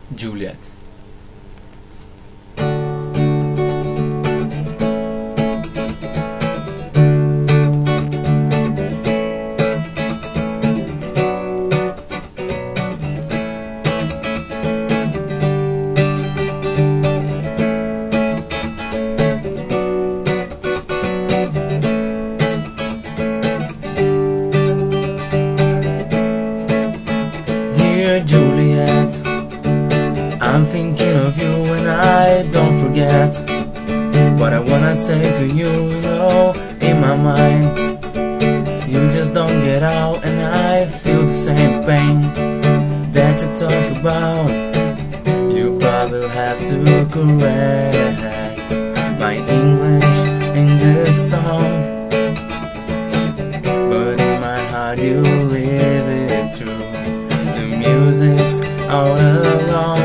Juliet. Dear Juliet, I'm thinking of you and I don't forget what I wanna say to you, in my mind. You just don't get out and I feel the same pain that you talk about. You probably have to correct my English in this song, but in my heart you live it through. The music's all along.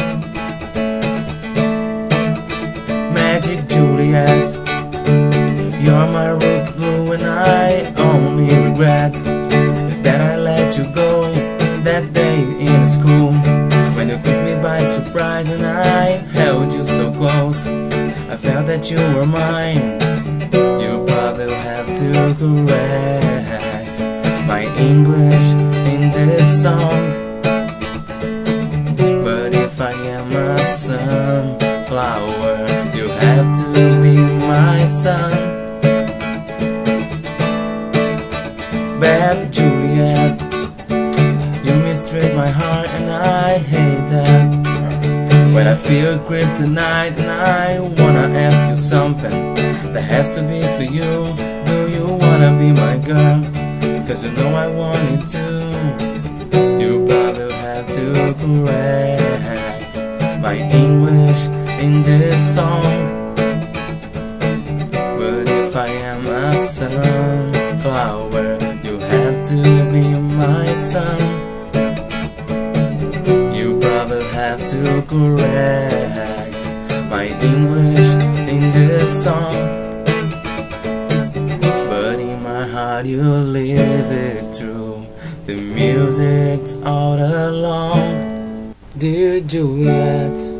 Magic Juliet, you're my rook blue, and I only regret is that I let you go that day in school, when you kissed me by surprise and I held you so close. I felt that you were mine. You probably have to correct my English in this song, but if I am a sunflower, you have to be my sun. Bad Juliet, you mistreat my heart and I hate that. When I feel kryptonite and I wanna ask you something that has to be to you. Do you wanna be my girl? Cause you know I want it too. You probably have to correct my English in this song, but if I am a sunflower, you have to be my sun. You probably have to correct my English in this song, but in my heart you live it through. The music's all along. Dear Juliet,